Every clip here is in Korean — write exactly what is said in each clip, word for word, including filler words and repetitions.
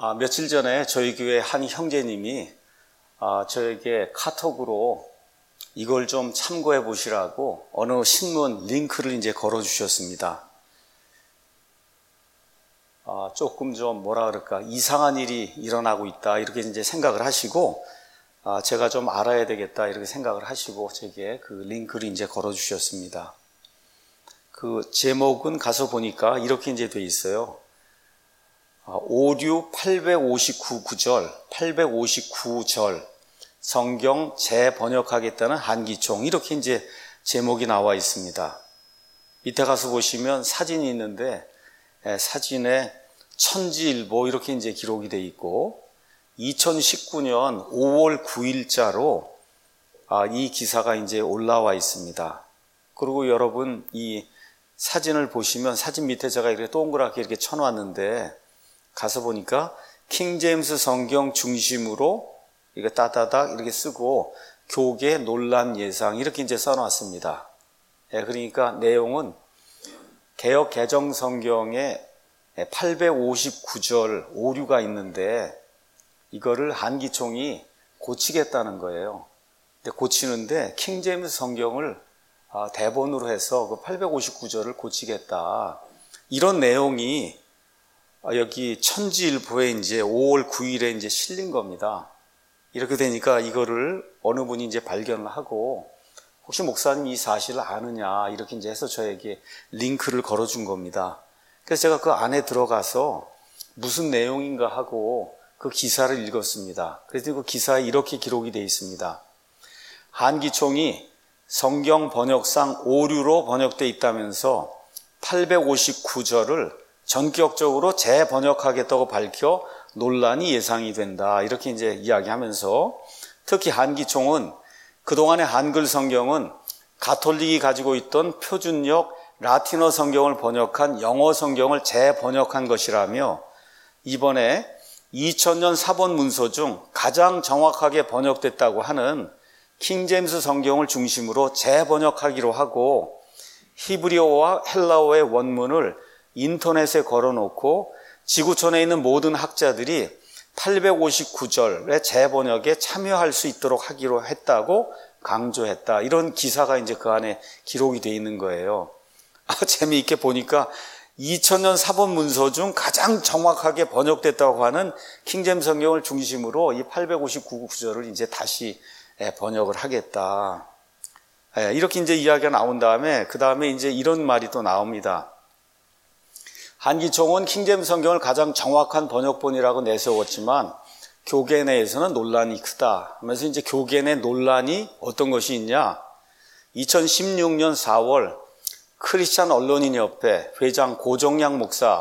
아, 며칠 전에 저희 교회 한 형제님이 아, 저에게 카톡으로 이걸 좀 참고해 보시라고 어느 신문 링크를 이제 걸어 주셨습니다. 아, 조금 좀 뭐라 그럴까 이상한 일이 일어나고 있다 이렇게 이제 생각을 하시고 아, 제가 좀 알아야 되겠다 이렇게 생각을 하시고 제게 그 링크를 이제 걸어 주셨습니다. 그 제목은 가서 보니까 이렇게 이제 돼 있어요. 오류 팔백오십구 구절, 팔백오십구 절 성경 재번역하겠다는 한기총 이렇게 이제 제목이 나와 있습니다. 밑에 가서 보시면 사진이 있는데 사진에 천지일보 이렇게 이제 기록이 돼 있고 이천십구 년 오월 구일자로 이 기사가 이제 올라와 있습니다. 그리고 여러분 이 사진을 보시면 사진 밑에 제가 이렇게 동그랗게 이렇게 쳐놨는데 가서 보니까 킹제임스 성경 중심으로 이거 따다닥 이렇게 쓰고 교계 논란 예상 이렇게 이제 써놨습니다. 예, 그러니까 내용은 개역 개정 성경에 팔백오십구 절 오류가 있는데 이거를 한기총이 고치겠다는 거예요. 근데 고치는데 킹제임스 성경을 대본으로 해서 그 팔백오십구 절을 고치겠다. 이런 내용이 여기 천지일보에 이제 오월 구일에 이제 실린 겁니다. 이렇게 되니까 이거를 어느 분이 이제 발견을 하고 혹시 목사님 이 사실을 아느냐 이렇게 이제 해서 저에게 링크를 걸어준 겁니다. 그래서 제가 그 안에 들어가서 무슨 내용인가 하고 그 기사를 읽었습니다. 그래서 그 기사에 이렇게 기록이 되어 있습니다. 한기총이 성경 번역상 오류로 번역되어 있다면서 팔백오십구 절을 전격적으로 재번역하겠다고 밝혀 논란이 예상이 된다. 이렇게 이제 이야기하면서 특히 한기총은 그동안의 한글 성경은 가톨릭이 가지고 있던 표준역 라틴어 성경을 번역한 영어 성경을 재번역한 것이라며 이번에 이천 년 사본 문서 중 가장 정확하게 번역됐다고 하는 킹제임스 성경을 중심으로 재번역하기로 하고 히브리어와 헬라어의 원문을 인터넷에 걸어놓고 지구촌에 있는 모든 학자들이 팔백오십구 절의 재번역에 참여할 수 있도록 하기로 했다고 강조했다. 이런 기사가 이제 그 안에 기록이 되어 있는 거예요. 아, 재미있게 보니까 이천 년 사본 문서 중 가장 정확하게 번역됐다고 하는 킹제임스 성경을 중심으로 이 팔백오십구 구절을 이제 다시 번역을 하겠다. 이렇게 이제 이야기가 나온 다음에 그 다음에 이제 이런 말이 또 나옵니다. 한기총은 킹제임스 성경을 가장 정확한 번역본이라고 내세웠지만 교계 내에서는 논란이 크다 하면서 이제 교계 내 논란이 어떤 것이 있냐? 이천십육 년 사월 크리스찬 언론인협회 회장 고정양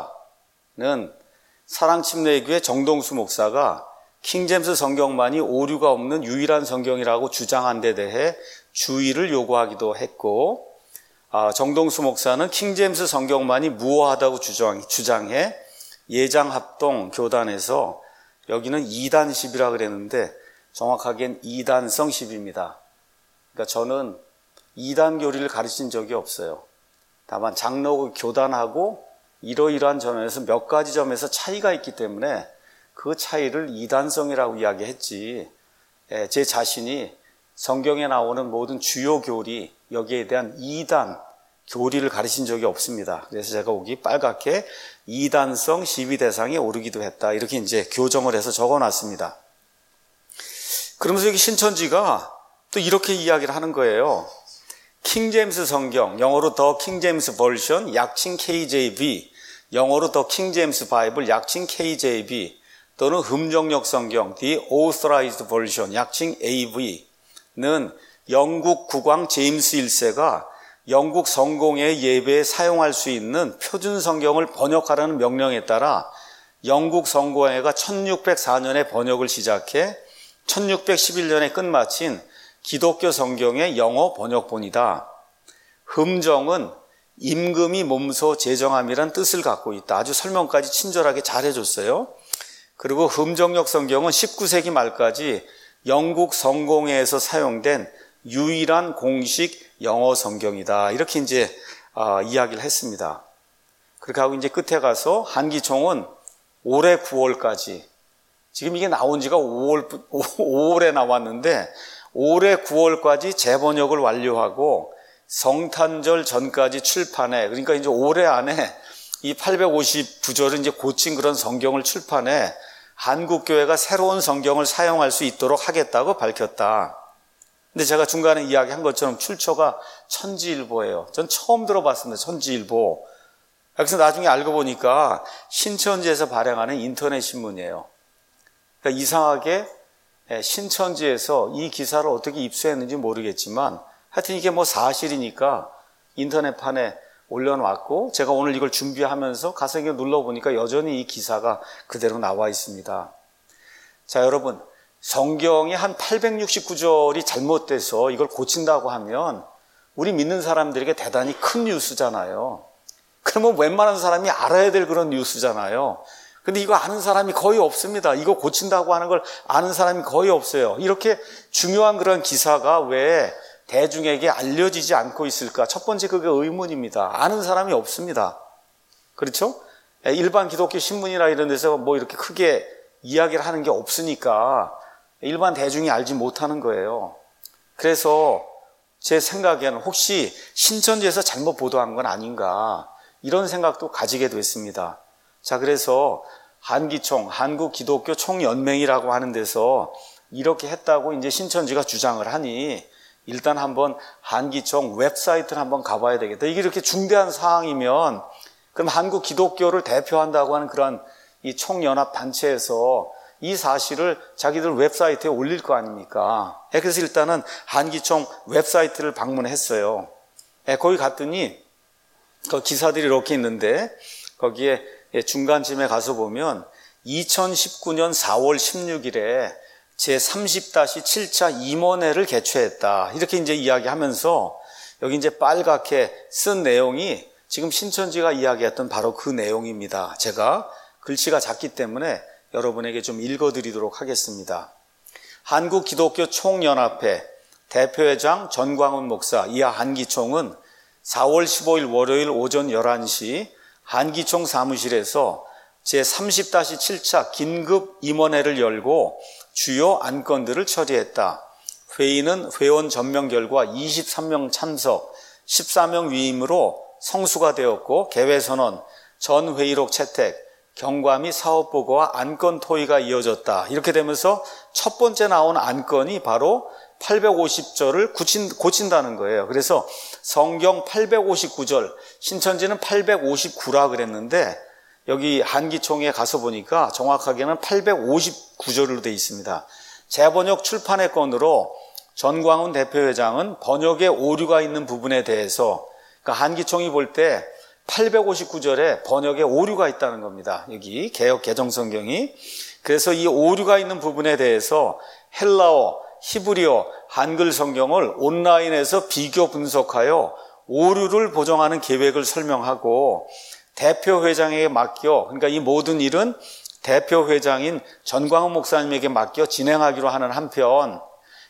목사는 사랑침례교회 정동수 목사가 킹제임스 성경만이 오류가 없는 유일한 성경이라고 주장한 데 대해 주의를 요구하기도 했고 아, 정동수 목사는 킹제임스 성경만이 무효하다고 주장, 주장해 예장합동 교단에서 여기는 이단십이라 그랬는데 정확하게는 이단성십입니다. 그러니까 저는 이단 교리를 가르친 적이 없어요. 다만 장로 교단하고 이러이러한 점에서 몇 가지 점에서 차이가 있기 때문에 그 차이를 이단성이라고 이야기했지 제 자신이 성경에 나오는 모든 주요 교리 여기에 대한 이단 교리를 가르친 적이 없습니다. 그래서 제가 여기 빨갛게 이단성 시비 대상에 오르기도 했다. 이렇게 이제 교정을 해서 적어놨습니다. 그러면서 여기 신천지가 또 이렇게 이야기를 하는 거예요. 킹제임스 성경, 영어로 더 킹제임스 버전, 약칭 케이제이비, 영어로 더 킹제임스 바이블, 약칭 케이제이비, 또는 흠정역 성경, The Authorized Version, 약칭 에이브이는 영국 국왕 제임스 일 세가 영국 성공회 예배에 사용할 수 있는 표준 성경을 번역하라는 명령에 따라 영국 성공회가 천육백사 년에 번역을 시작해 천육백십일 년에 끝마친 기독교 성경의 영어 번역본이다. 흠정은 임금이 몸소 제정함이란 뜻을 갖고 있다. 아주 설명까지 친절하게 잘 해줬어요. 그리고 흠정역 성경은 십구 세기 말까지 영국 성공회에서 사용된 유일한 공식 영어 성경이다. 이렇게 이제 아, 이야기를 했습니다. 그렇게 하고 이제 끝에 가서 한기총은 올해 구월까지 지금 이게 나온 지가 오월, 오월에 나왔는데 올해 구월까지 재번역을 완료하고 성탄절 전까지 출판해. 그러니까 이제 올해 안에 이 팔백오십구 절을 이제 고친 그런 성경을 출판해 한국교회가 새로운 성경을 사용할 수 있도록 하겠다고 밝혔다. 근데 제가 중간에 이야기한 것처럼 출처가 천지일보예요. 전 처음 들어봤습니다. 천지일보. 그래서 나중에 알고 보니까 신천지에서 발행하는 인터넷 신문이에요. 그러니까 이상하게 신천지에서 이 기사를 어떻게 입수했는지 모르겠지만 하여튼 이게 뭐 사실이니까 인터넷판에 올려놨고 제가 오늘 이걸 준비하면서 가서 이거 눌러보니까 여전히 이 기사가 그대로 나와 있습니다. 자, 여러분, 성경이 한 팔백육십구 절이 잘못돼서 이걸 고친다고 하면 우리 믿는 사람들에게 대단히 큰 뉴스잖아요. 그러면 웬만한 사람이 알아야 될 그런 뉴스잖아요. 근데 이거 아는 사람이 거의 없습니다. 이거 고친다고 하는 걸 아는 사람이 거의 없어요. 이렇게 중요한 그런 기사가 왜 대중에게 알려지지 않고 있을까? 첫 번째 그게 의문입니다. 아는 사람이 없습니다. 그렇죠? 일반 기독교 신문이나 이런 데서 뭐 이렇게 크게 이야기를 하는 게 없으니까 일반 대중이 알지 못하는 거예요. 그래서 제 생각에는 혹시 신천지에서 잘못 보도한 건 아닌가 이런 생각도 가지게 됐습니다. 자, 그래서 한기총, 한국기독교총연맹이라고 하는 데서 이렇게 했다고 이제 신천지가 주장을 하니 일단 한번 한기총 웹사이트를 한번 가봐야 되겠다. 이게 이렇게 중대한 사항이면 그럼 한국 기독교를 대표한다고 하는 그런 이 총연합 단체에서 이 사실을 자기들 웹사이트에 올릴 거 아닙니까? 그래서 일단은 한기총 웹사이트를 방문했어요. 거기 갔더니 그 기사들이 이렇게 있는데 거기에 중간쯤에 가서 보면 이천십구 년 사월 십육일에 제삼십 칠 차 임원회를 개최했다. 이렇게 이제 이야기하면서 여기 이제 빨갛게 쓴 내용이 지금 신천지가 이야기했던 바로 그 내용입니다. 제가 글씨가 작기 때문에 여러분에게 좀 읽어드리도록 하겠습니다. 한국기독교총연합회 대표회장 전광훈 목사, 이하 한기총은 사월 십오일 월요일 오전 열한 시 한기총 사무실에서 제삼십 칠 차 긴급 임원회를 열고 주요 안건들을 처리했다. 회의는 회원 전명 결과 이십삼 명 참석, 십사 명 위임으로 성수가 되었고 개회선언, 전 회의록 채택, 경과 및 사업보고와 안건 토의가 이어졌다. 이렇게 되면서 첫 번째 나온 안건이 바로 팔백오십 절을 고친, 고친다는 거예요. 그래서 성경 팔백오십구 절, 신천지는 팔백오십구라 그랬는데 여기 한기총에 가서 보니까 정확하게는 팔백오십구 절로 되어 있습니다. 재번역 출판의 건으로 전광훈 대표회장은 번역에 오류가 있는 부분에 대해서 그러니까 한기총이 볼 때 팔백오십구 절에 번역에 오류가 있다는 겁니다. 여기 개역 개정성경이. 그래서 이 오류가 있는 부분에 대해서 헬라어, 히브리어, 한글 성경을 온라인에서 비교 분석하여 오류를 보정하는 계획을 설명하고 대표회장에게 맡겨, 그러니까 이 모든 일은 대표회장인 전광훈 목사님에게 맡겨 진행하기로 하는 한편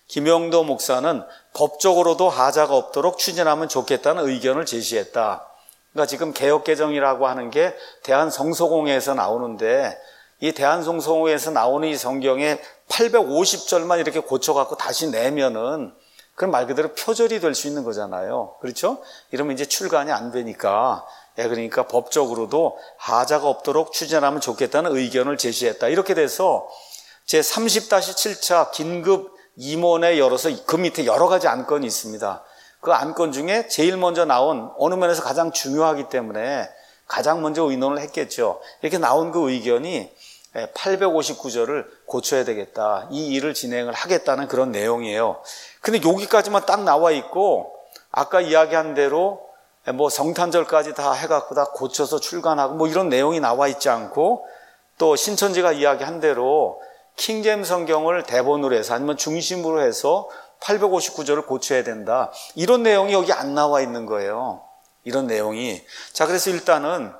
김영도 목사는 법적으로도 하자가 없도록 추진하면 좋겠다는 의견을 제시했다. 그러니까 지금 개혁개정이라고 하는 게 대한성서공회에서 나오는데 이 대한성서공회에서 나오는 이 성경에 팔백오십 절만 이렇게 고쳐갖고 다시 내면은 그럼 말 그대로 표절이 될 수 있는 거잖아요. 그렇죠? 이러면 이제 출간이 안 되니까 예, 그러니까 법적으로도 하자가 없도록 추진하면 좋겠다는 의견을 제시했다. 이렇게 돼서 제삼십 칠 차 긴급 임원회 열어서 그 밑에 여러 가지 안건이 있습니다. 그 안건 중에 제일 먼저 나온 어느 면에서 가장 중요하기 때문에 가장 먼저 의논을 했겠죠. 이렇게 나온 그 의견이 팔백오십구 절을 고쳐야 되겠다. 이 일을 진행을 하겠다는 그런 내용이에요. 근데 여기까지만 딱 나와 있고 아까 이야기한 대로 뭐 성탄절까지 다 해갖고 다 고쳐서 출간하고 뭐 이런 내용이 나와 있지 않고 또 신천지가 이야기한 대로 킹제임 성경을 대본으로 해서 아니면 중심으로 해서 팔백오십구 절을 고쳐야 된다. 이런 내용이 여기 안 나와 있는 거예요. 이런 내용이. 자, 그래서 일단은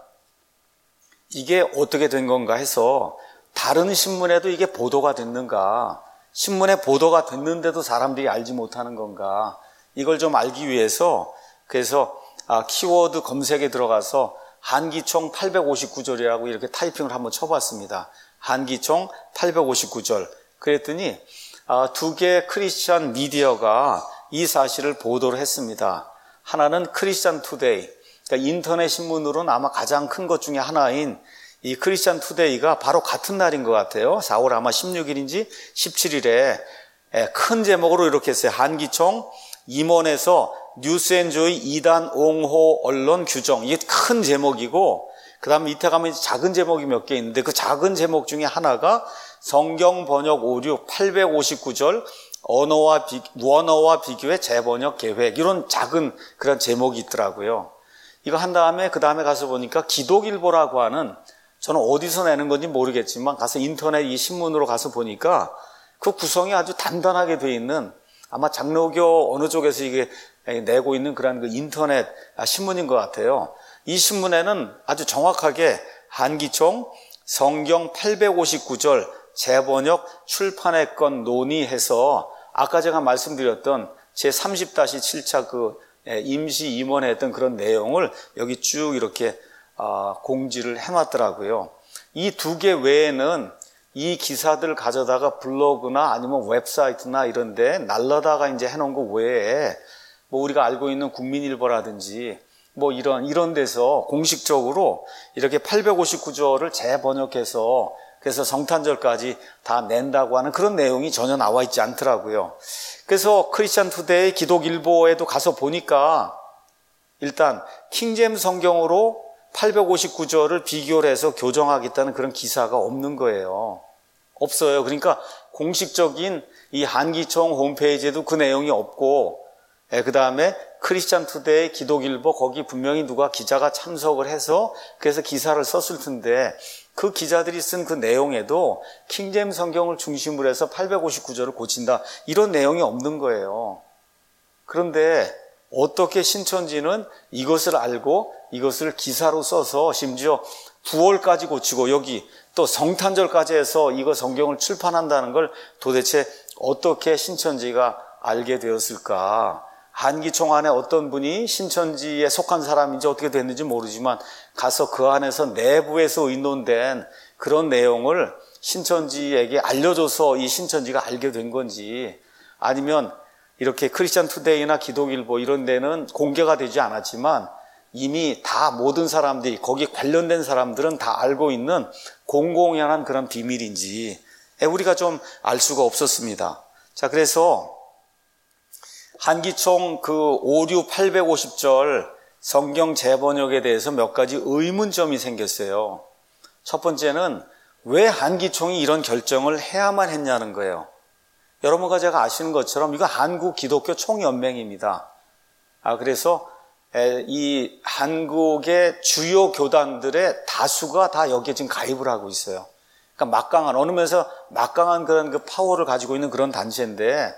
이게 어떻게 된 건가 해서 다른 신문에도 이게 보도가 됐는가, 신문에 보도가 됐는데도 사람들이 알지 못하는 건가, 이걸 좀 알기 위해서 그래서 아, 키워드 검색에 들어가서 한기총 팔백오십구 절이라고 이렇게 타이핑을 한번 쳐봤습니다. 한기총 팔백오십구 절. 그랬더니 두 개의 크리스천 미디어가 이 사실을 보도를 했습니다. 하나는 크리스천 투데이, 그러니까 인터넷 신문으로는 아마 가장 큰 것 중에 하나인 이 크리스천 투데이가 바로 같은 날인 것 같아요. 사월 아마 십육 일인지 십칠 일에 큰 제목으로 이렇게 했어요. 한기총 임원에서 뉴스앤조이 이단 옹호 언론 규정. 이게 큰 제목이고, 그 다음 밑에 가면 작은 제목이 몇 개 있는데, 그 작은 제목 중에 하나가 성경 번역 오류 팔백오십구 절 언어와 비, 원어와 비교의 재번역 계획, 이런 작은 그런 제목이 있더라고요. 이거 한 다음에 그 다음에 가서 보니까 기독일보라고 하는, 저는 어디서 내는 건지 모르겠지만 가서 인터넷 이 신문으로 가서 보니까 그 구성이 아주 단단하게 돼 있는, 아마 장로교 어느 쪽에서 이게 내고 있는 그런 그 인터넷 신문인 것 같아요. 이 신문에는 아주 정확하게 한기총 성경 팔백오십구 절 재번역 출판의 건 논의해서 아까 제가 말씀드렸던 제삼십 칠 차 그 임시 임원했던 그런 내용을 여기 쭉 이렇게 공지를 해놨더라고요. 이 두 개 외에는 이 기사들 가져다가 블로그나 아니면 웹사이트나 이런 데 날라다가 이제 해놓은 거 외에 뭐 우리가 알고 있는 국민일보라든지 뭐 이런, 이런 데서 공식적으로 이렇게 팔백오십구 절을 재번역해서 그래서 성탄절까지 다 낸다고 하는 그런 내용이 전혀 나와 있지 않더라고요. 그래서 크리스천 투데이 기독일보에도 가서 보니까 일단 킹제임스 성경으로 팔백오십구 절을 비교를 해서 교정하겠다는 그런 기사가 없는 거예요. 없어요. 그러니까 공식적인 이 한기총 홈페이지에도 그 내용이 없고, 예, 그 다음에 크리스천 투데이 기독일보 거기 분명히 누가 기자가 참석을 해서 그래서 기사를 썼을 텐데 그 기자들이 쓴 그 내용에도 킹제임스 성경을 중심으로 해서 팔백오십구 절을 고친다, 이런 내용이 없는 거예요. 그런데 어떻게 신천지는 이것을 알고 이것을 기사로 써서 심지어 구월까지 고치고 여기 또 성탄절까지 해서 이거 성경을 출판한다는 걸 도대체 어떻게 신천지가 알게 되었을까? 한기총 안에 어떤 분이 신천지에 속한 사람인지 어떻게 됐는지 모르지만 가서 그 안에서 내부에서 의논된 그런 내용을 신천지에게 알려줘서 이 신천지가 알게 된 건지, 아니면 이렇게 크리스천 투데이나 기독일보 이런 데는 공개가 되지 않았지만 이미 다 모든 사람들이, 거기 관련된 사람들은 다 알고 있는 공공연한 그런 비밀인지 우리가 좀 알 수가 없었습니다. 자, 그래서 한기총 그 오류 팔백오십 절 성경 재번역에 대해서 몇 가지 의문점이 생겼어요. 첫 번째는 왜 한기총이 이런 결정을 해야만 했냐는 거예요. 여러분과 제가 아시는 것처럼 이거 한국 기독교 총연맹입니다. 아, 그래서 이 한국의 주요 교단들의 다수가 다 여기에 지금 가입을 하고 있어요. 그러니까 막강한, 어느 면에서 막강한 그런 그 파워를 가지고 있는 그런 단체인데,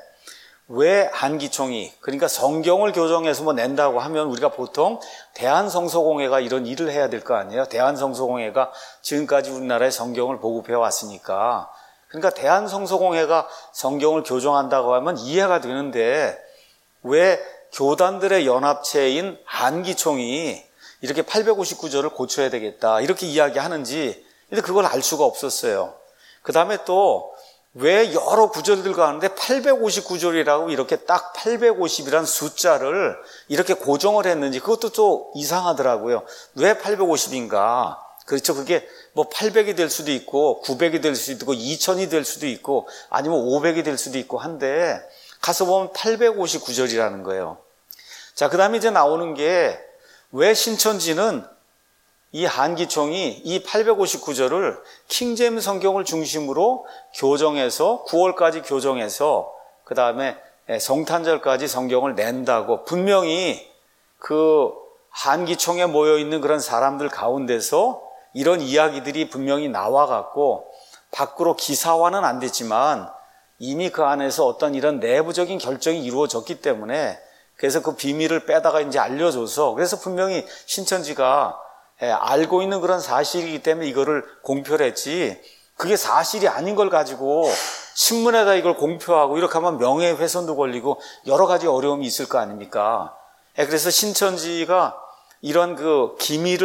왜 한기총이, 그러니까 성경을 교정해서 뭐 낸다고 하면 우리가 보통 대한성서공회가 이런 일을 해야 될 거 아니에요? 대한성서공회가 지금까지 우리나라에 성경을 보급해 왔으니까. 그러니까 대한성서공회가 성경을 교정한다고 하면 이해가 되는데 왜 교단들의 연합체인 한기총이 이렇게 팔백오십구 절을 고쳐야 되겠다 이렇게 이야기하는지, 근데 그걸 알 수가 없었어요. 그 다음에 또 왜 여러 구절들 가는데 팔백오십구 절이라고 이렇게 딱 팔백오십이란 숫자를 이렇게 고정을 했는지 그것도 또 이상하더라고요. 왜 팔백오십인가? 그렇죠. 그게 뭐 팔백이 될 수도 있고 구백이 될 수도 있고 이천이 될 수도 있고 아니면 오백이 될 수도 있고 한데 가서 보면 팔백오십구 절이라는 거예요. 자, 그 다음에 이제 나오는 게 왜 신천지는 이 한기총이 이 팔백오십구 절을 킹제임스 성경을 중심으로 교정해서 구월까지 교정해서 그 다음에 성탄절까지 성경을 낸다고 분명히 그 한기총에 모여있는 그런 사람들 가운데서 이런 이야기들이 분명히 나와갖고 밖으로 기사화는 안 됐지만 이미 그 안에서 어떤 이런 내부적인 결정이 이루어졌기 때문에 그래서 그 비밀을 빼다가 이제 알려줘서 그래서 분명히 신천지가 알고 있는 그런 사실이기 때문에 이거를 공표를 했지, 그게 사실이 아닌 걸 가지고 신문에다 이걸 공표하고 이렇게 하면 명예훼손도 걸리고 여러 가지 어려움이 있을 거 아닙니까? 그래서 신천지가 이런 그 기밀을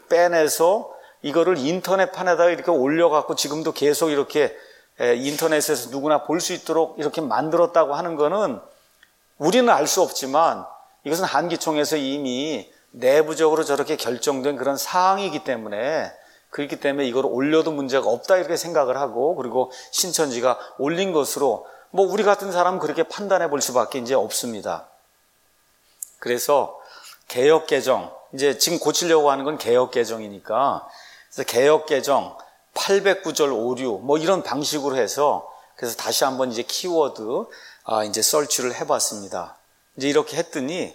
빼내서 이거를 인터넷판에다가 이렇게 올려갖고 지금도 계속 이렇게 인터넷에서 누구나 볼 수 있도록 이렇게 만들었다고 하는 거는 우리는 알 수 없지만 이것은 한기총에서 이미 내부적으로 저렇게 결정된 그런 사항이기 때문에 그렇기 때문에 이걸 올려도 문제가 없다 이렇게 생각을 하고 그리고 신천지가 올린 것으로 뭐 우리 같은 사람은 그렇게 판단해 볼 수밖에 이제 없습니다. 그래서 개역 개정 이제 지금 고치려고 하는 건 개역 개정이니까 그래서 개역 개정 팔백구 절 오류 뭐 이런 방식으로 해서 그래서 다시 한번 이제 키워드 아 이제 설치를 해봤습니다. 이제 이렇게 했더니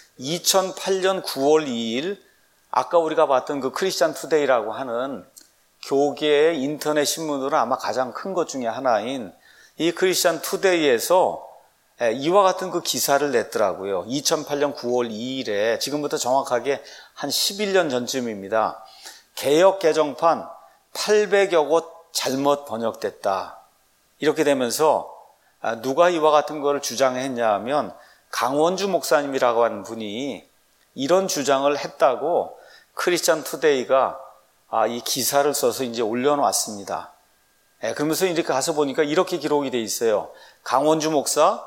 이천팔 년 구월 이일 아까 우리가 봤던 그 크리스찬 투데이라고 하는 교계의 인터넷 신문으로 아마 가장 큰 것 중에 하나인 이 크리스찬 투데이에서 이와 같은 그 기사를 냈더라고요. 이천팔 년 구월 이일에 지금부터 정확하게 한 십일 년 전쯤입니다. 개역 개정판 팔백여 곳 잘못 번역됐다. 이렇게 되면서 누가 이와 같은 걸 주장했냐 하면 강원주 목사님이라고 하는 분이 이런 주장을 했다고 크리스찬 투데이가 이 기사를 써서 이제 올려놨습니다. 그러면서 이렇게 가서 보니까 이렇게 기록이 돼 있어요. 강원주 목사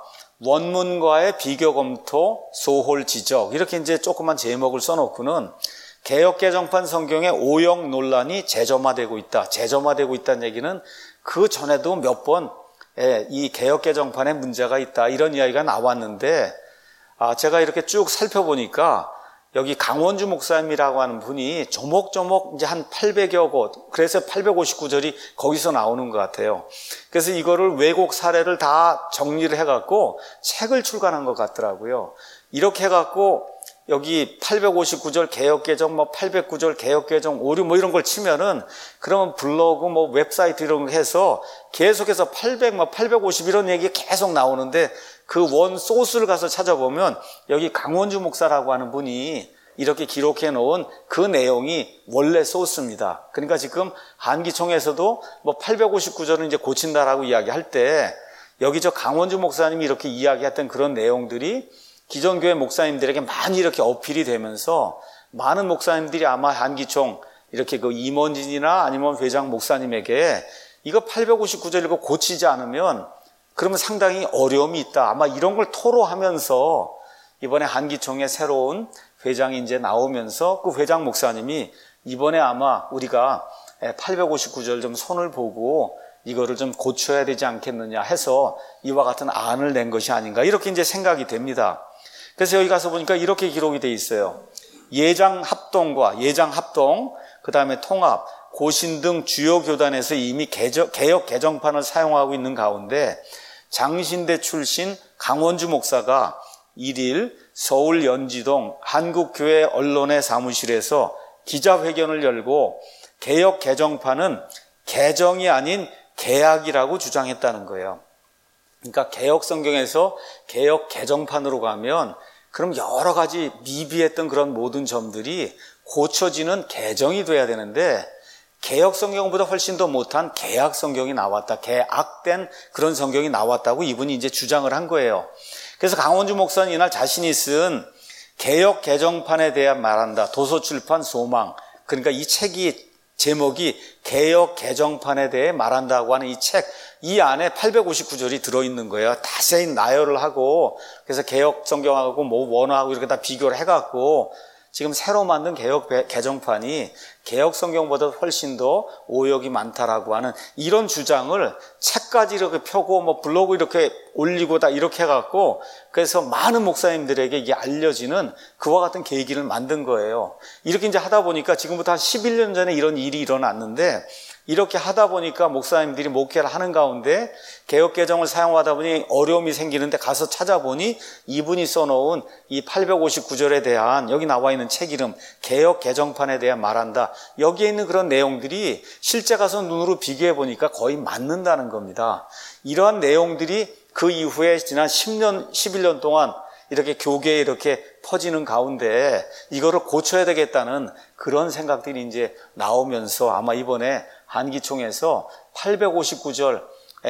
원문과의 비교 검토 소홀 지적 이렇게 이제 조그만 제목을 써놓고는 개역 개정판 성경의 오역 논란이 재점화되고 있다. 재점화되고 있다는 얘기는 그 전에도 몇 번 이 개역 개정판에 문제가 있다. 이런 이야기가 나왔는데 아, 제가 이렇게 쭉 살펴보니까 여기 강원주 목사님이라고 하는 분이 조목조목 이제 한 팔백여 곳, 그래서 팔백오십구 절이 거기서 나오는 것 같아요. 그래서 이거를 왜곡 사례를 다 정리를 해갖고 책을 출간한 것 같더라고요. 이렇게 해갖고 여기 팔백오십구 절 개역개정, 뭐 팔백구 절 개역개정, 오류 뭐 이런 걸 치면은 그러면 블로그, 뭐 웹사이트 이런 거 해서 계속해서 팔백, 뭐 팔백오십 이런 얘기 계속 나오는데 그 원 소스를 가서 찾아보면 여기 강원주 목사라고 하는 분이 이렇게 기록해 놓은 그 내용이 원래 소스입니다. 그러니까 지금 한기총에서도 뭐 팔백오십구 절은 이제 고친다라고 이야기할 때 여기 저 강원주 목사님이 이렇게 이야기했던 그런 내용들이 기존 교회 목사님들에게 많이 이렇게 어필이 되면서 많은 목사님들이 아마 한기총 이렇게 그 임원진이나 아니면 회장 목사님에게 이거 팔백오십구 절 이거 고치지 않으면 그러면 상당히 어려움이 있다. 아마 이런 걸 토로하면서 이번에 한기총의 새로운 회장이 이제 나오면서 그 회장 목사님이 이번에 아마 우리가 팔백오십구 절 좀 손을 보고 이거를 좀 고쳐야 되지 않겠느냐 해서 이와 같은 안을 낸 것이 아닌가 이렇게 이제 생각이 됩니다. 그래서 여기 가서 보니까 이렇게 기록이 돼 있어요. 예장 합동과 예장 합동, 그 다음에 통합, 고신 등 주요 교단에서 이미 개적, 개역 개정판을 사용하고 있는 가운데 장신대 출신 강원주 목사가 일일 서울 연지동 한국교회 언론의 사무실에서 기자회견을 열고 개역 개정판은 개정이 아닌 개약이라고 주장했다는 거예요. 그러니까 개역 성경에서 개역 개정판으로 가면 그럼 여러 가지 미비했던 그런 모든 점들이 고쳐지는 개정이 돼야 되는데 개역 성경보다 훨씬 더 못한 개약 성경이 나왔다. 개악된 그런 성경이 나왔다고 이분이 이제 주장을 한 거예요. 그래서 강원주 목사는 이날 자신이 쓴 개역 개정판에 대해 말한다. 도서출판 소망. 그러니까 이 책이 제목이 개역 개정판에 대해 말한다고 하는 이 책, 이 안에 팔백오십구 절이 들어있는 거예요. 자세히 나열을 하고, 그래서 개역 성경하고 뭐 원어하고 이렇게 다 비교를 해갖고, 지금 새로 만든 개역 개정판이 개역 성경보다 훨씬 더 오역이 많다라고 하는 이런 주장을 책까지 이렇게 펴고 뭐 블로그 이렇게 올리고 다 이렇게 해갖고 그래서 많은 목사님들에게 이게 알려지는 그와 같은 계기를 만든 거예요. 이렇게 이제 하다 보니까 지금부터 한 십일 년 전에 이런 일이 일어났는데 이렇게 하다 보니까 목사님들이 목회를 하는 가운데 개역 개정을 사용하다 보니 어려움이 생기는데 가서 찾아보니 이분이 써놓은 이 팔백오십구 절에 대한 여기 나와 있는 책 이름 개역 개정판에 대해 말한다. 여기에 있는 그런 내용들이 실제 가서 눈으로 비교해 보니까 거의 맞는다는 겁니다. 이러한 내용들이 그 이후에 지난 십 년, 십일 년 동안 이렇게 교계에 이렇게 퍼지는 가운데 이거를 고쳐야 되겠다는 그런 생각들이 이제 나오면서 아마 이번에 한기총에서 팔백오십구 절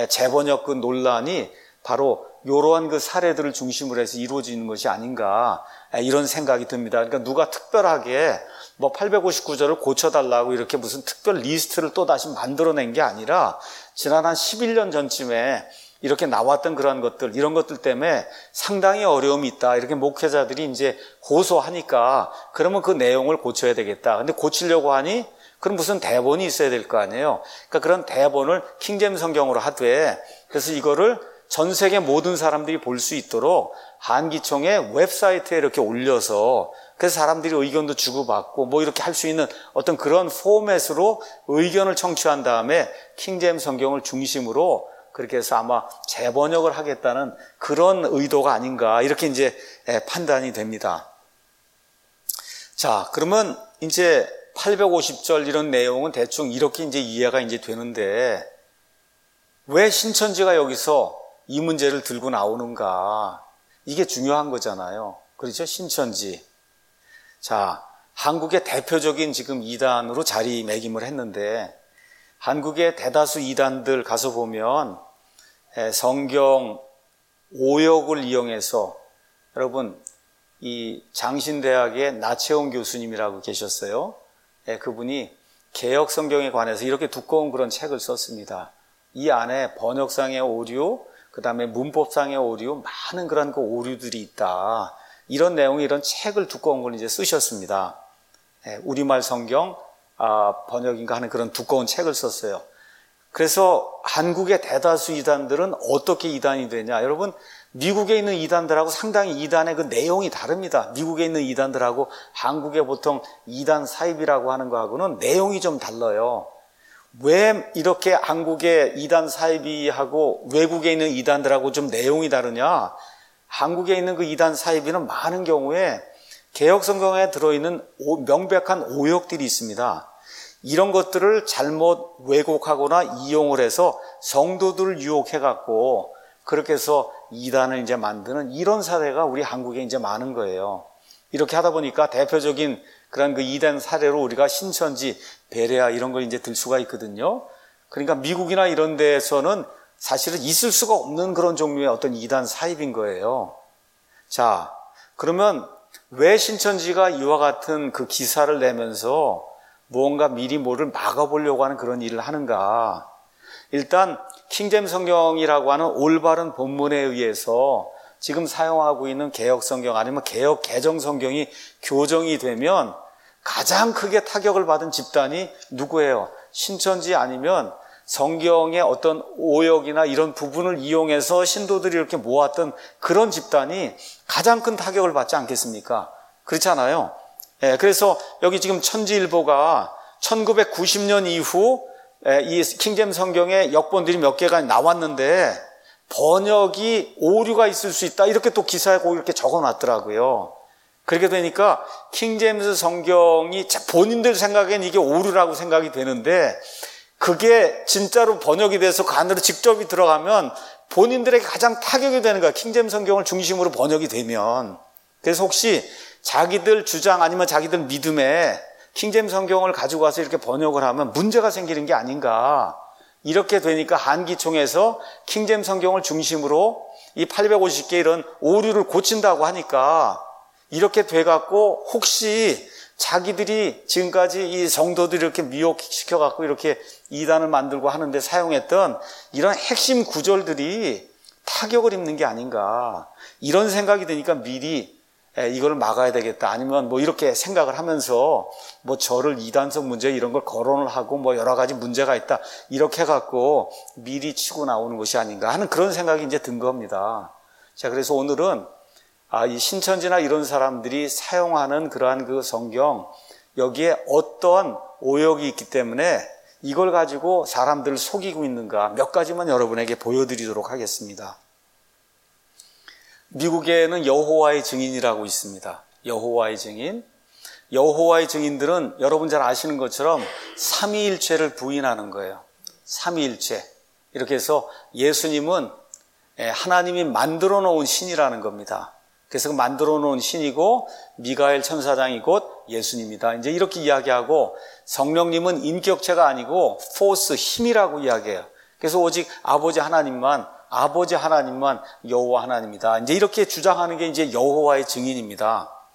재번역 그 논란이 바로 이러한 그 사례들을 중심으로 해서 이루어지는 것이 아닌가 이런 생각이 듭니다. 그러니까 누가 특별하게 뭐 팔백오십구 절을 고쳐달라고 이렇게 무슨 특별 리스트를 또 다시 만들어낸 게 아니라 지난 한 십일 년 전쯤에 이렇게 나왔던 그런 것들, 이런 것들 때문에 상당히 어려움이 있다. 이렇게 목회자들이 이제 고소하니까 그러면 그 내용을 고쳐야 되겠다. 근데 고치려고 하니 그럼 무슨 대본이 있어야 될 거 아니에요. 그러니까 그런 대본을 킹제임스 성경으로 하되, 그래서 이거를 전 세계 모든 사람들이 볼 수 있도록 한기총의 웹사이트에 이렇게 올려서 그래서 사람들이 의견도 주고받고 뭐 이렇게 할 수 있는 어떤 그런 포맷으로 의견을 청취한 다음에 킹제임스 성경을 중심으로 그렇게 해서 아마 재번역을 하겠다는 그런 의도가 아닌가 이렇게 이제 판단이 됩니다. 자, 그러면 이제 팔백오십 절 이런 내용은 대충 이렇게 이제 이해가 이제 되는데 왜 신천지가 여기서 이 문제를 들고 나오는가? 이게 중요한 거잖아요. 그렇죠? 신천지. 자, 한국의 대표적인 지금 이단으로 자리매김을 했는데 한국의 대다수 이단들 가서 보면 성경 오역을 이용해서 여러분 이 장신대학의 나채홍 교수님이라고 계셨어요. 그분이 개역 성경에 관해서 이렇게 두꺼운 그런 책을 썼습니다. 이 안에 번역상의 오류, 그 다음에 문법상의 오류, 많은 그런 그 오류들이 있다. 이런 내용의 이런 책을 두꺼운 걸 이제 쓰셨습니다. 우리말 성경 아, 번역인가 하는 그런 두꺼운 책을 썼어요. 그래서 한국의 대다수 이단들은 어떻게 이단이 되냐? 여러분, 미국에 있는 이단들하고 상당히 이단의 그 내용이 다릅니다. 미국에 있는 이단들하고 한국의 보통 이단 사입이라고 하는 거하고는 내용이 좀 달라요. 왜 이렇게 한국의 이단 사입이하고 외국에 있는 이단들하고 좀 내용이 다르냐? 한국에 있는 그 이단 사입이는 많은 경우에 개역 성경에 들어있는 명백한 오역들이 있습니다. 이런 것들을 잘못 왜곡하거나 이용을 해서 성도들을 유혹해갖고 그렇게 해서 이단을 이제 만드는 이런 사례가 우리 한국에 이제 많은 거예요. 이렇게 하다 보니까 대표적인 그런 그 이단 사례로 우리가 신천지, 베레아 이런 걸 이제 들 수가 있거든요. 그러니까 미국이나 이런 데에서는 사실은 있을 수가 없는 그런 종류의 어떤 이단 사입인 거예요. 자, 그러면 왜 신천지가 이와 같은 그 기사를 내면서 무언가 미리 뭐를 막아보려고 하는 그런 일을 하는가? 일단 킹제임스 성경이라고 하는 올바른 본문에 의해서 지금 사용하고 있는 개역 성경 아니면 개역 개정 성경이 교정이 되면 가장 크게 타격을 받은 집단이 누구예요? 신천지 아니면 성경의 어떤 오역이나 이런 부분을 이용해서 신도들이 이렇게 모았던 그런 집단이 가장 큰 타격을 받지 않겠습니까? 그렇잖아요. 예, 그래서 여기 지금 천지일보가 천구백구십 년 이후 이 킹제임스 성경의 역본들이 몇 개가 나왔는데 번역이 오류가 있을 수 있다 이렇게 또 기사에 꼭 이렇게 적어놨더라고요. 그렇게 되니까 킹제임스 성경이 본인들 생각엔 이게 오류라고 생각이 되는데 그게 진짜로 번역이 돼서 그 안으로 직접이 들어가면 본인들에게 가장 타격이 되는 거야. 킹제임스 성경을 중심으로 번역이 되면. 그래서 혹시 자기들 주장 아니면 자기들 믿음에 킹제임스 성경을 가지고 와서 이렇게 번역을 하면 문제가 생기는 게 아닌가. 이렇게 되니까 한기총에서 킹제임스 성경을 중심으로 이 팔백오십 개 이런 오류를 고친다고 하니까 이렇게 돼갖고 혹시 자기들이 지금까지 이 성도들이 이렇게 미혹시켜갖고 이렇게 이단을 만들고 하는데 사용했던 이런 핵심 구절들이 타격을 입는 게 아닌가. 이런 생각이 드니까 미리 이걸 막아야 되겠다. 아니면 뭐 이렇게 생각을 하면서 뭐 저를 이단성 문제 이런 걸 거론을 하고 뭐 여러 가지 문제가 있다. 이렇게 해갖고 미리 치고 나오는 것이 아닌가 하는 그런 생각이 이제 든 겁니다. 자, 그래서 오늘은 아, 이 신천지나 이런 사람들이 사용하는 그러한 그 성경, 여기에 어떠한 오역이 있기 때문에 이걸 가지고 사람들을 속이고 있는가 몇 가지만 여러분에게 보여드리도록 하겠습니다. 미국에는 여호와의 증인이라고 있습니다. 여호와의 증인. 여호와의 증인들은 여러분 잘 아시는 것처럼 삼위일체를 부인하는 거예요. 삼위일체. 이렇게 해서 예수님은 하나님이 만들어 놓은 신이라는 겁니다. 그래서 그 만들어 놓은 신이고 미가엘 천사장이 곧 예수님이다. 이제 이렇게 이야기하고 성령님은 인격체가 아니고 포스, 힘이라고 이야기해요. 그래서 오직 아버지 하나님만 아버지 하나님만 여호와 하나님이다. 이제 이렇게 주장하는 게 이제 여호와의 증인입니다.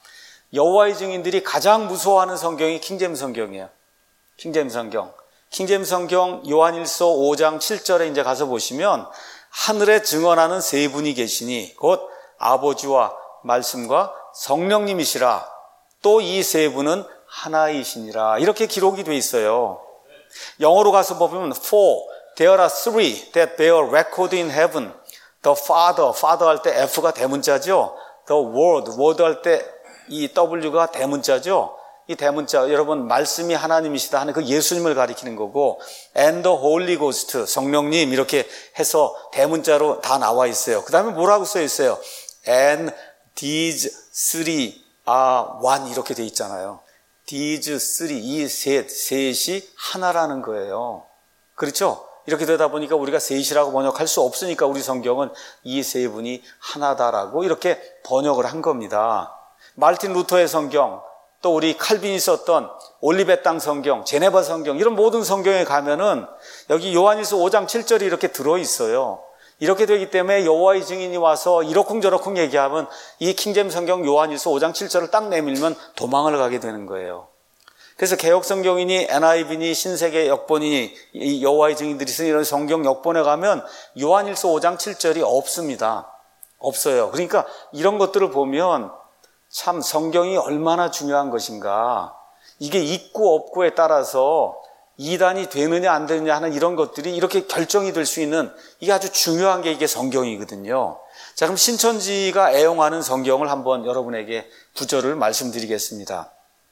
여호와의 증인들이 가장 무서워하는 성경이 킹제임스 성경이에요. 킹제임스 성경. 킹제임스 성경 요한일서 오 장 칠 절에 이제 가서 보시면 하늘에 증언하는 세 분이 계시니 곧 아버지와 말씀과 성령님이시라. 또 이 세 분은 하나이시니라. 이렇게 기록이 돼 있어요. 영어로 가서 보면 For there are three that bear record in heaven. The Father, Father 할 때 F가 대문자죠. The Word, Word 할 때 이 W가 대문자죠. 이 대문자, 여러분 말씀이 하나님이시다 하는 그 예수님을 가리키는 거고 and the Holy Ghost, 성령님 이렇게 해서 대문자로 다 나와 있어요. 그 다음에 뭐라고 써 있어요? And these three are one 이렇게 돼 있잖아요. These three, 이 셋, 셋이 하나라는 거예요. 그렇죠? 이렇게 되다 보니까 우리가 셋이라고 번역할 수 없으니까 우리 성경은 이 세 분이 하나다라고 이렇게 번역을 한 겁니다. 마르틴 루터의 성경, 또 우리 칼빈이 썼던 올리벳 땅 성경, 제네바 성경 이런 모든 성경에 가면은 여기 요한일서 오 장 칠 절이 이렇게 들어있어요. 이렇게 되기 때문에 여호와의 증인이 와서 이러쿵저러쿵 얘기하면 이 킹제임스 성경 요한일서 오 장 칠 절을 딱 내밀면 도망을 가게 되는 거예요. 그래서 개역성경이니 엔아이브니 신세계 역본이니 이 여호와의 증인들이 쓴 이런 성경 역본에 가면 요한일서 오 장 칠 절이 없습니다. 없어요. 그러니까 이런 것들을 보면 참 성경이 얼마나 중요한 것인가. 이게 있고 없고에 따라서 이단이 되느냐 안 되느냐 하는 이런 것들이 이렇게 결정이 될 수 있는 이게 아주 중요한 게 이게 성경이거든요. 자, 그럼 신천지가 애용하는 성경을 한번 여러분에게 구절을 말씀드리겠습니다.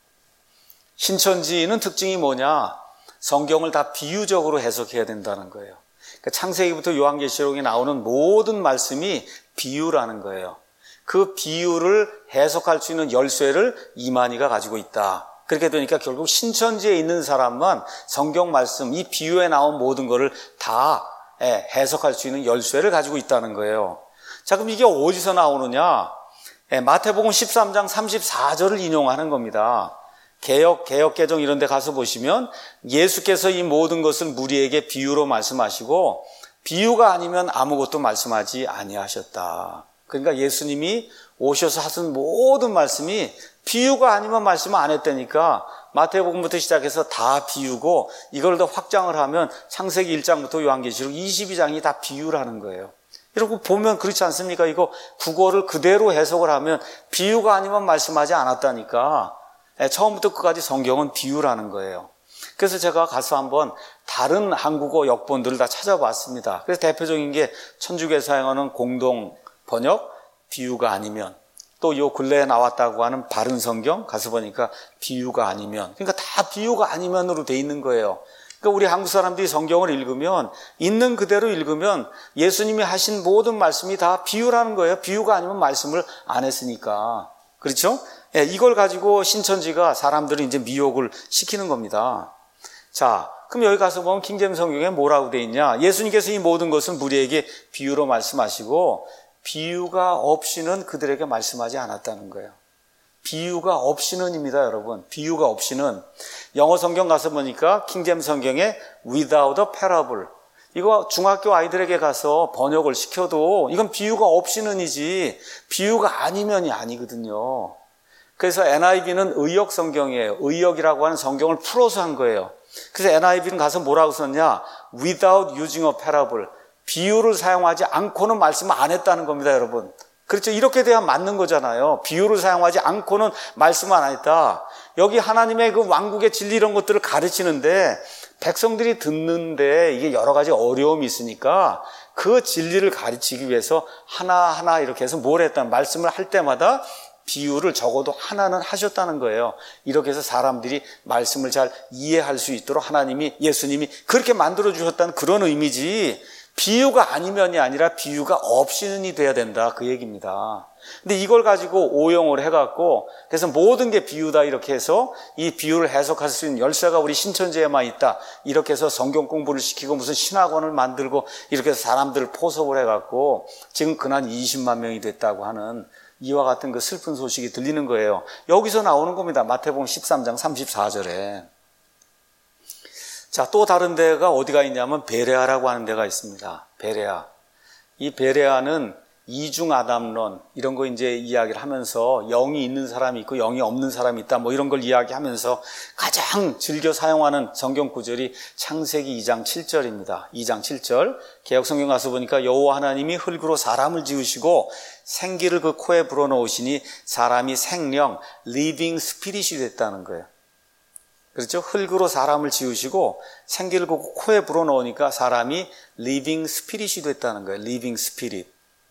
신천지는 특징이 뭐냐? 성경을 다 비유적으로 해석해야 된다는 거예요. 그러니까 창세기부터 요한계시록에 나오는 모든 말씀이 비유라는 거예요. 그 비유를 해석할 수 있는 열쇠를 이만희가 가지고 있다. 그렇게 되니까 결국 신천지에 있는 사람만 성경 말씀, 이 비유에 나온 모든 것을 다 해석할 수 있는 열쇠를 가지고 있다는 거예요. 자, 그럼 이게 어디서 나오느냐? 마태복음 십삼 장 삼십사 절을 인용하는 겁니다. 개역, 개역개정 이런 데 가서 보시면 예수께서 이 모든 것을 무리에게 비유로 말씀하시고 비유가 아니면 아무것도 말씀하지 아니하셨다. 그러니까 예수님이 오셔서 하신 모든 말씀이 비유가 아니면 말씀을 안 했다니까 마태복음부터 시작해서 다 비유고 이걸 더 확장을 하면 창세기 일 장부터 요한계시록 이십이 장이 다 비유라는 거예요. 이러고 보면 그렇지 않습니까? 이거 국어를 그대로 해석을 하면 비유가 아니면 말씀하지 않았다니까 처음부터 끝까지 성경은 비유라는 거예요. 그래서 제가 가서 한번 다른 한국어 역본들을 다 찾아봤습니다. 그래서 대표적인 게 천주교사용하는 공동 번역, 비유가 아니면 또 요 근래에 나왔다고 하는 바른 성경 가서 보니까 비유가 아니면 그러니까 다 비유가 아니면으로 돼 있는 거예요. 그러니까 우리 한국 사람들이 성경을 읽으면 있는 그대로 읽으면 예수님이 하신 모든 말씀이 다 비유라는 거예요. 비유가 아니면 말씀을 안 했으니까. 그렇죠? 예, 이걸 가지고 신천지가 사람들을 이제 미혹을 시키는 겁니다. 자, 그럼 여기 가서 보면 킹제임스 성경에 뭐라고 돼 있냐? 예수님께서 이 모든 것은 무리에게 비유로 말씀하시고 비유가 없이는 그들에게 말씀하지 않았다는 거예요. 비유가 없이는입니다, 여러분. 비유가 없이는. 영어 성경 가서 보니까 킹제임스 성경에 without a parable. 이거 중학교 아이들에게 가서 번역을 시켜도 이건 비유가 없이는이지 비유가 아니면이 아니거든요. 그래서 엔아이브는 의역 성경이에요. 의역이라고 하는 성경을 풀어서 한 거예요. 그래서 엔아이브는 가서 뭐라고 썼냐? without using a parable. 비유를 사용하지 않고는 말씀을 안 했다는 겁니다, 여러분. 그렇죠? 이렇게 돼야 맞는 거잖아요. 비유를 사용하지 않고는 말씀을 안 했다. 여기 하나님의 그 왕국의 진리 이런 것들을 가르치는데 백성들이 듣는데 이게 여러 가지 어려움이 있으니까 그 진리를 가르치기 위해서 하나하나 이렇게 해서 뭘 했다는 말씀을 할 때마다 비유를 적어도 하나는 하셨다는 거예요. 이렇게 해서 사람들이 말씀을 잘 이해할 수 있도록 하나님이, 예수님이 그렇게 만들어주셨다는 그런 의미지 비유가 아니면이 아니라 비유가 없이는이 돼야 된다 그 얘기입니다. 근데 이걸 가지고 오용을 해갖고 그래서 모든 게 비유다 이렇게 해서 이 비유를 해석할 수 있는 열쇠가 우리 신천지에만 있다 이렇게 해서 성경 공부를 시키고 무슨 신학원을 만들고 이렇게 해서 사람들을 포섭을 해갖고 지금 근한 이십만 명이 됐다고 하는 이와 같은 그 슬픈 소식이 들리는 거예요. 여기서 나오는 겁니다. 마태복음 십삼 장 삼십사 절에. 자, 또 다른 데가 어디가 있냐면 베레아라고 하는 데가 있습니다. 베레아. 이 베레아는 이중 아담론 이런 거 이제 이야기를 하면서 영이 있는 사람이 있고 영이 없는 사람이 있다 뭐 이런 걸 이야기하면서 가장 즐겨 사용하는 성경 구절이 창세기 이 장 칠 절입니다. 이 장 칠 절 개역 성경 가서 보니까 여호와 하나님이 흙으로 사람을 지으시고 생기를 그 코에 불어넣으시니 사람이 생령 리빙 스피릿이 됐다는 거예요. 그렇죠? 흙으로 사람을 지으시고 생기를 그 코에 불어넣으니까 사람이 리빙 스피릿이 됐다는 거예요. 리빙 스피릿.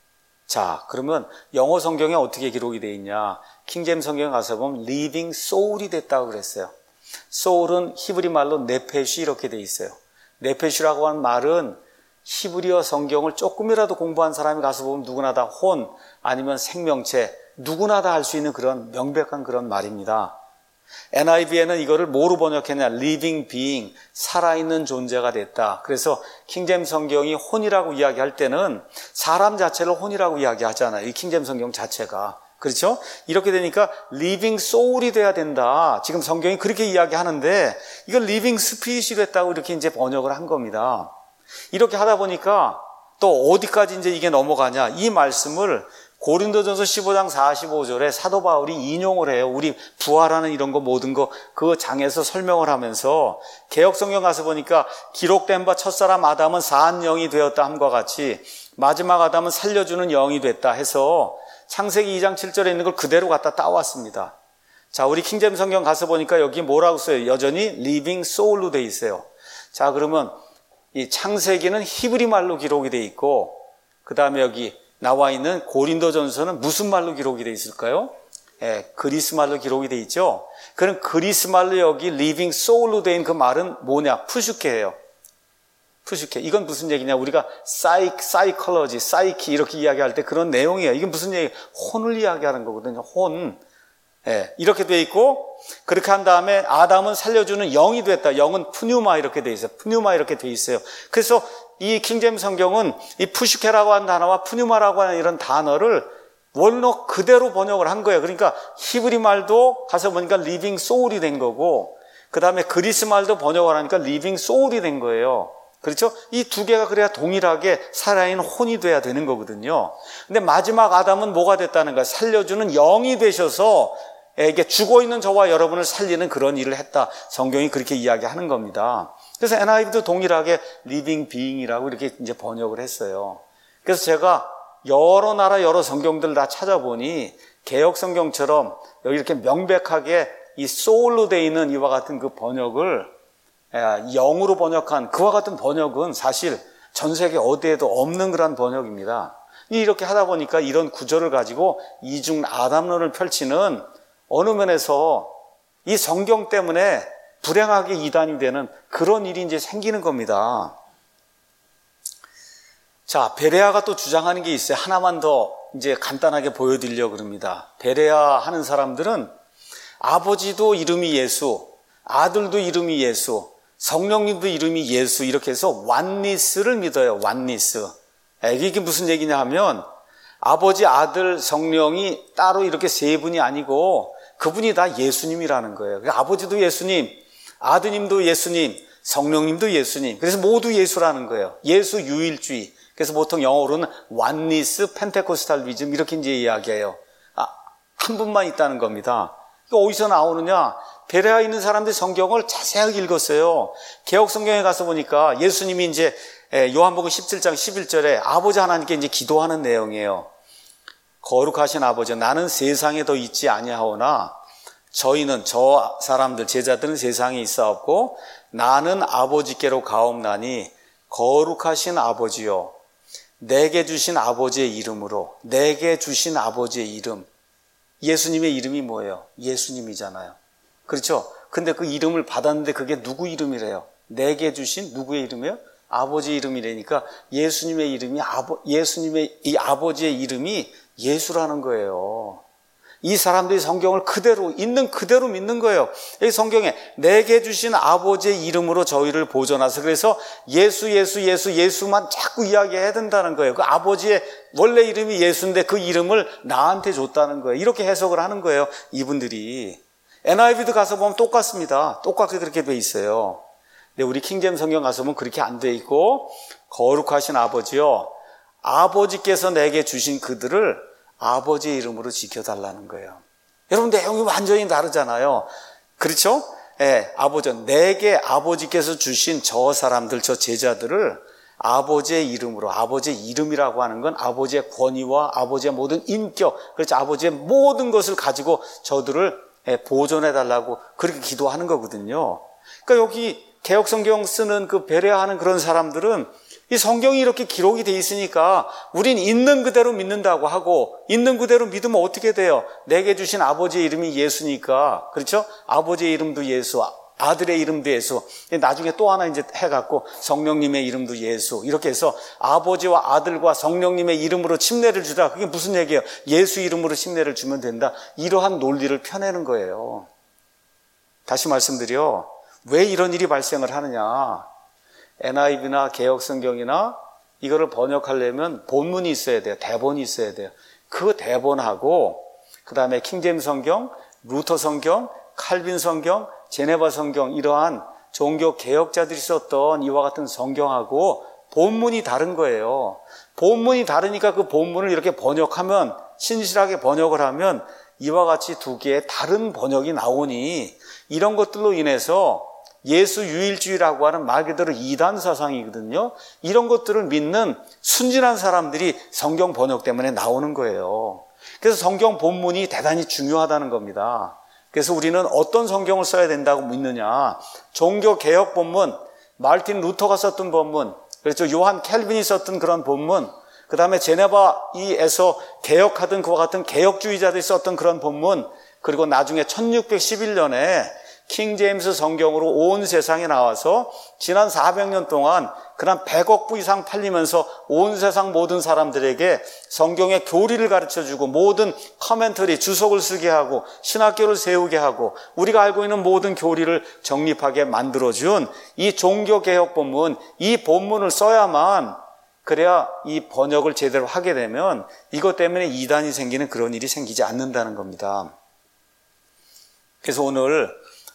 자, 그러면 영어 성경에 어떻게 기록이 되어 있냐? 킹제임스 성경에 가서 보면 living soul이 됐다고 그랬어요. soul은 히브리 말로 네페시 이렇게 되어 있어요. 네페시라고 하는 말은 히브리어 성경을 조금이라도 공부한 사람이 가서 보면 누구나 다 혼 아니면 생명체 누구나 다 할 수 있는 그런 명백한 그런 말입니다. 엔아이브이에는 이거를 뭐로 번역했냐? living being, 살아있는 존재가 됐다. 그래서 킹제임스 성경이 혼이라고 이야기할 때는 사람 자체를 혼이라고 이야기하잖아요. 이 킹제임스 성경 자체가. 그렇죠? 이렇게 되니까 living soul이 돼야 된다. 지금 성경이 그렇게 이야기하는데 이걸 living spirit이 됐다고 이렇게 이제 번역을 한 겁니다. 이렇게 하다 보니까 또 어디까지 이제 이게 넘어가냐? 이 말씀을 고린도전서 십오 장 사십오 절에 사도 바울이 인용을 해요. 우리 부활하는 이런 거 모든 거 그 장에서 설명을 하면서 개역성경 가서 보니까 기록된 바 첫사람 아담은 사한 영이 되었다 함과 같이 마지막 아담은 살려주는 영이 됐다 해서 창세기 이 장 칠 절에 있는 걸 그대로 갖다 따왔습니다. 자, 우리 킹제임스 성경 가서 보니까 여기 뭐라고 써요? 여전히 living soul로 돼 있어요. 자, 그러면 이 창세기는 히브리 말로 기록이 돼 있고 그 다음에 여기 나와 있는 고린도전서는 무슨 말로 기록이 되어 있을까요? 예, 그리스 말로 기록이 되어 있죠. 그럼 그리스 말로 여기 living soul로 되어 있는 그 말은 뭐냐? 푸슈케예요. 푸슈케. 이건 무슨 얘기냐? 우리가 사이, 사이컬러지, 사이키 이렇게 이야기할 때 그런 내용이에요. 이건 무슨 얘기? 혼을 이야기하는 거거든요. 혼. 예, 이렇게 되어 있고 그렇게 한 다음에 아담은 살려주는 영이 됐다. 영은 푸뉴마 이렇게 되어 있어요. 푸뉴마 이렇게 되어 있어요. 그래서 이 킹제임스 성경은 이 푸슈케라고 하는 단어와 푸뉴마라고 하는 이런 단어를 원로 그대로 번역을 한 거예요. 그러니까 히브리 말도 가서 보니까 리빙 소울이 된 거고 그 다음에 그리스 말도 번역을 하니까 리빙 소울이 된 거예요. 그렇죠? 이 두 개가 그래야 동일하게 살아있는 혼이 돼야 되는 거거든요. 근데 마지막 아담은 뭐가 됐다는 거야? 살려주는 영이 되셔서 이게 죽어있는 저와 여러분을 살리는 그런 일을 했다. 성경이 그렇게 이야기하는 겁니다. 그래서 엔아이브이도 동일하게 living being이라고 이렇게 이제 번역을 했어요. 그래서 제가 여러 나라 여러 성경들 다 찾아보니 개역 성경처럼 여기 이렇게 명백하게 이 soul로 되어 있는 이와 같은 그 번역을 영으로 번역한 그와 같은 번역은 사실 전 세계 어디에도 없는 그런 번역입니다. 이렇게 하다 보니까 이런 구절을 가지고 이중 아담론을 펼치는 어느 면에서 이 성경 때문에 불행하게 이단이 되는 그런 일이 이제 생기는 겁니다. 자, 베레아가 또 주장하는 게 있어요. 하나만 더 이제 간단하게 보여드리려고 그럽니다. 베레아 하는 사람들은 아버지도 이름이 예수, 아들도 이름이 예수, 성령님도 이름이 예수 이렇게 해서 완니스를 믿어요. 완니스. 이게 무슨 얘기냐 하면 아버지, 아들, 성령이 따로 이렇게 세 분이 아니고 그분이 다 예수님이라는 거예요. 아버지도 예수님, 아드님도 예수님, 성령님도 예수님. 그래서 모두 예수라는 거예요. 예수 유일주의. 그래서 보통 영어로는 완니스 펜테코스탈리즘 이렇게 이제 이야기해요. 아, 한 분만 있다는 겁니다. 이거 어디서 나오느냐? 베레아에 있는 사람들이 성경을 자세하게 읽었어요. 개역 성경에 가서 보니까 예수님이 이제 요한복음 십칠 장 십일 절에 아버지 하나님께 이제 기도하는 내용이에요. 거룩하신 아버지, 나는 세상에 더 있지 아니하오나 저희는 저 사람들 제자들은 세상에 있사옵고 나는 아버지께로 가옵나니 거룩하신 아버지요 내게 주신 아버지의 이름으로 내게 주신 아버지의 이름. 예수님의 이름이 뭐예요? 예수님이잖아요. 그렇죠? 근데 그 이름을 받았는데 그게 누구 이름이래요? 내게 주신 누구의 이름이에요? 아버지 이름이라니까 예수님의 이름이 아버, 예수님의 이 아버지의 이름이 예수라는 거예요. 이 사람들이 성경을 그대로 있는 그대로 믿는 거예요. 이 성경에 내게 주신 아버지의 이름으로 저희를 보존하서 그래서 예수 예수 예수 예수만 자꾸 이야기해야 된다는 거예요. 그 아버지의 원래 이름이 예수인데 그 이름을 나한테 줬다는 거예요. 이렇게 해석을 하는 거예요. 이분들이. 엔아이브이도 가서 보면 똑같습니다. 똑같게 그렇게 돼 있어요. 근데 우리 킹제임스 성경 가서 보면 그렇게 안 돼 있고 거룩하신 아버지요 아버지께서 내게 주신 그들을 아버지의 이름으로 지켜달라는 거예요. 여러분, 내용이 완전히 다르잖아요. 그렇죠? 예, 아버지, 내게 아버지께서 주신 저 사람들, 저 제자들을 아버지의 이름으로, 아버지의 이름이라고 하는 건 아버지의 권위와 아버지의 모든 인격, 그렇죠? 아버지의 모든 것을 가지고 저들을 보존해달라고 그렇게 기도하는 거거든요. 그러니까 여기 개역성경 쓰는 그 배려하는 그런 사람들은 이 성경이 이렇게 기록이 돼 있으니까 우린 있는 그대로 믿는다고 하고, 있는 그대로 믿으면 어떻게 돼요? 내게 주신 아버지의 이름이 예수니까, 그렇죠? 아버지의 이름도 예수, 아들의 이름도 예수, 나중에 또 하나 이제 해갖고 성령님의 이름도 예수, 이렇게 해서 아버지와 아들과 성령님의 이름으로 침례를 주라. 그게 무슨 얘기예요? 예수 이름으로 침례를 주면 된다. 이러한 논리를 펴내는 거예요. 다시 말씀드려, 왜 이런 일이 발생을 하느냐? 엔아이브이나 개역성경이나 이거를 번역하려면 본문이 있어야 돼요. 대본이 있어야 돼요. 그 대본하고 그 다음에 킹제임스 성경, 루터 성경, 칼빈 성경, 제네바 성경, 이러한 종교 개혁자들이 썼던 이와 같은 성경하고 본문이 다른 거예요. 본문이 다르니까 그 본문을 이렇게 번역하면, 신실하게 번역을 하면 이와 같이 두 개의 다른 번역이 나오니, 이런 것들로 인해서 예수 유일주의라고 하는 말 그대로 이단 사상이거든요. 이런 것들을 믿는 순진한 사람들이 성경 번역 때문에 나오는 거예요. 그래서 성경 본문이 대단히 중요하다는 겁니다. 그래서 우리는 어떤 성경을 써야 된다고 믿느냐? 종교 개혁 본문, 마르틴 루터가 썼던 본문, 그렇죠? 요한 캘빈이 썼던 그런 본문, 그 다음에 제네바에서 개혁하던 그와 같은 개혁주의자들이 썼던 그런 본문, 그리고 나중에 천육백십일 년에 킹제임스 성경으로 온 세상에 나와서 지난 사백 년 동안 그냥 백억 부 이상 팔리면서 온 세상 모든 사람들에게 성경의 교리를 가르쳐주고, 모든 커멘터리, 주석을 쓰게 하고, 신학교를 세우게 하고, 우리가 알고 있는 모든 교리를 정립하게 만들어준 이 종교개혁 본문, 이 본문을 써야만, 그래야 이 번역을 제대로 하게 되면 이것 때문에 이단이 생기는 그런 일이 생기지 않는다는 겁니다. 그래서 오늘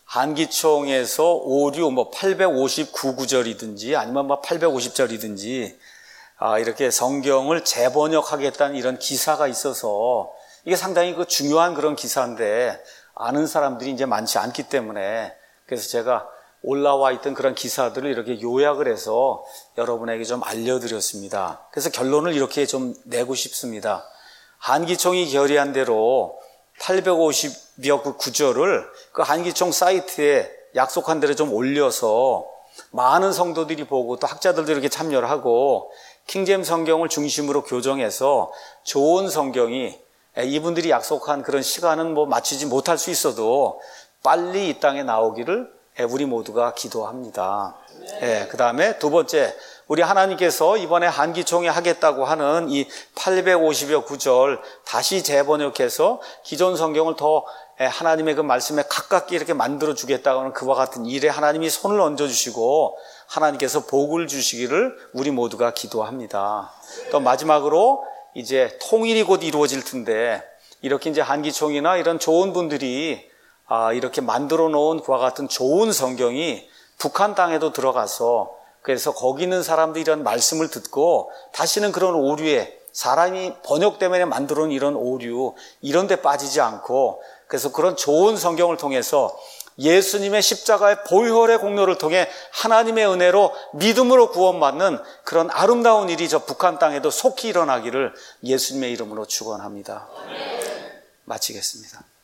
한기총에서 오류 뭐 팔백오십구 구절이든지 아니면 뭐 팔백오십 절이든지 아, 이렇게 성경을 재번역하겠다는 이런 기사가 있어서 이게 상당히 그 중요한 그런 기사인데 아는 사람들이 이제 많지 않기 때문에, 그래서 제가 올라와 있던 그런 기사들을 이렇게 요약을 해서 여러분에게 좀 알려드렸습니다. 그래서 결론을 이렇게 좀 내고 싶습니다. 한기총이 결의한 대로 팔백오십여 그 구절을 그 한기총 사이트에 약속한 대로 좀 올려서 많은 성도들이 보고 또 학자들도 이렇게 참여를 하고 킹제임스 성경을 중심으로 교정해서 좋은 성경이, 이분들이 약속한 그런 시간은 뭐 맞추지 못할 수 있어도 빨리 이 땅에 나오기를 우리 모두가 기도합니다. 예, 그 다음에 두 번째, 우리 하나님께서 이번에 한기총에 하겠다고 하는 이 팔백오십여 구절 다시 재번역해서 기존 성경을 더 하나님의 그 말씀에 가깝게 이렇게 만들어 주겠다고 하는 그와 같은 일에 하나님이 손을 얹어 주시고 하나님께서 복을 주시기를 우리 모두가 기도합니다. 또 마지막으로 이제 통일이 곧 이루어질 텐데, 이렇게 이제 한기총이나 이런 좋은 분들이 아, 이렇게 만들어 놓은 그와 같은 좋은 성경이 북한 땅에도 들어가서, 그래서 거기 있는 사람들이 이런 말씀을 듣고 다시는 그런 오류에, 사람이 번역 때문에 만들어 놓은 이런 오류, 이런 데 빠지지 않고, 그래서 그런 좋은 성경을 통해서 예수님의 십자가의 보혈의 공로를 통해 하나님의 은혜로 믿음으로 구원받는 그런 아름다운 일이 저 북한 땅에도 속히 일어나기를 예수님의 이름으로 축원합니다. 마치겠습니다.